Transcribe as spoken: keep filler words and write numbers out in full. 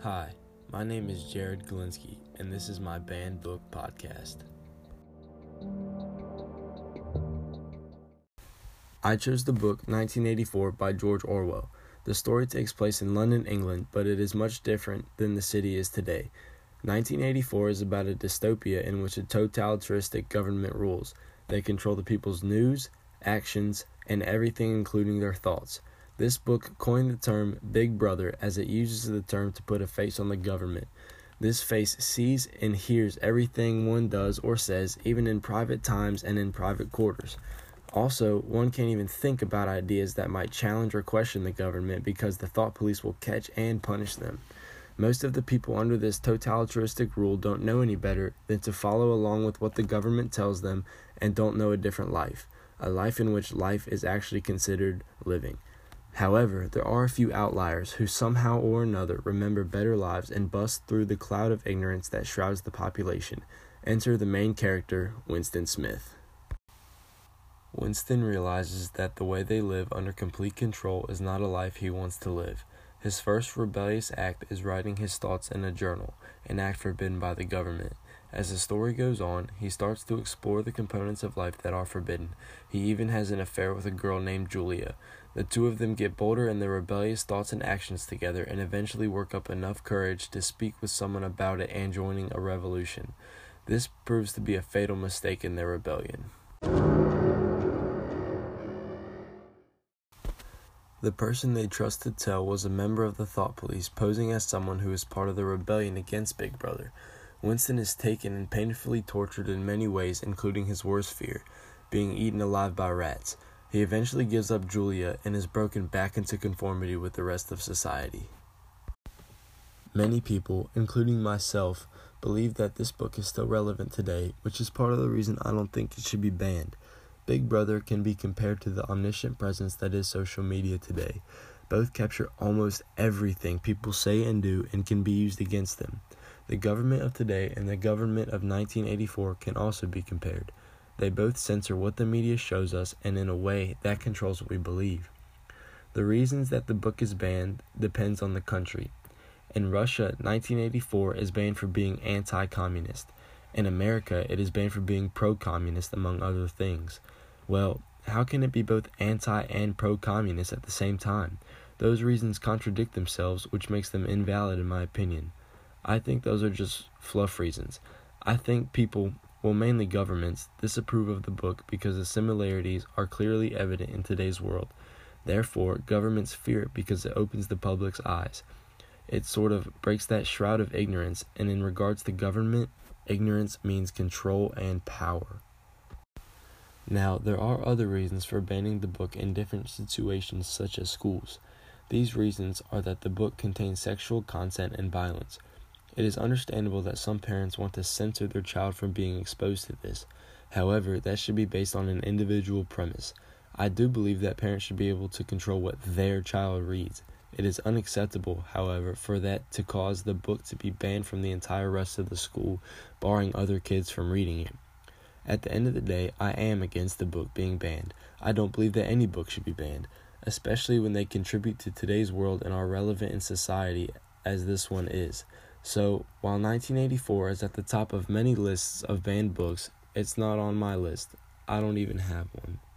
Hi, my name is Jared Galinsky, and this is my Banned Book Podcast. I chose the book nineteen eighty-four by George Orwell. The story takes place in London, England, but it is much different than the city is today. nineteen eighty-four is about a dystopia in which a totalitarianistic government rules. They control the people's news, actions, and everything including their thoughts. This book coined the term Big Brother as it uses the term to put a face on the government. This face sees and hears everything one does or says, even in private times and in private quarters. Also, one can't even think about ideas that might challenge or question the government because the thought police will catch and punish them. Most of the people under this totalitarianistic rule don't know any better than to follow along with what the government tells them and don't know a different life, a life in which life is actually considered living. However, there are a few outliers who somehow or another remember better lives and bust through the cloud of ignorance that shrouds the population. Enter the main character, Winston Smith. Winston realizes that the way they live under complete control is not a life he wants to live. His first rebellious act is writing his thoughts in a journal, an act forbidden by the government. As the story goes on, he starts to explore the components of life that are forbidden. He even has an affair with a girl named Julia. The two of them get bolder in their rebellious thoughts and actions together and eventually work up enough courage to speak with someone about it and joining a revolution. This proves to be a fatal mistake in their rebellion. The person they trust to tell was a member of the thought police, posing as someone who is part of the rebellion against Big Brother. Winston is taken and painfully tortured in many ways, including his worst fear, being eaten alive by rats. He eventually gives up Julia and is broken back into conformity with the rest of society. Many people, including myself, believe that this book is still relevant today, which is part of the reason I don't think it should be banned. Big Brother can be compared to the omniscient presence that is social media today. Both capture almost everything people say and do and can be used against them. The government of today and the government of nineteen eighty-four can also be compared. They both censor what the media shows us, and in a way, that controls what we believe. The reasons that the book is banned depends on the country. In Russia, nineteen eighty-four is banned for being anti-communist. In America, it is banned for being pro-communist, among other things. Well, how can it be both anti and pro-communist at the same time? Those reasons contradict themselves, which makes them invalid in my opinion. I think those are just fluff reasons. I think people, well mainly governments, disapprove of the book because the similarities are clearly evident in today's world. Therefore, governments fear it because it opens the public's eyes. It sort of breaks that shroud of ignorance, and in regards to government, ignorance means control and power. Now, there are other reasons for banning the book in different situations such as schools. These reasons are that the book contains sexual content and violence. It is understandable that some parents want to censor their child from being exposed to this. However, that should be based on an individual premise. I do believe that parents should be able to control what their child reads. It is unacceptable, however, for that to cause the book to be banned from the entire rest of the school, barring other kids from reading it. At the end of the day, I am against the book being banned. I don't believe that any book should be banned, especially when they contribute to today's world and are relevant in society as this one is. So, while nineteen eighty-four is at the top of many lists of banned books, it's not on my list. I don't even have one.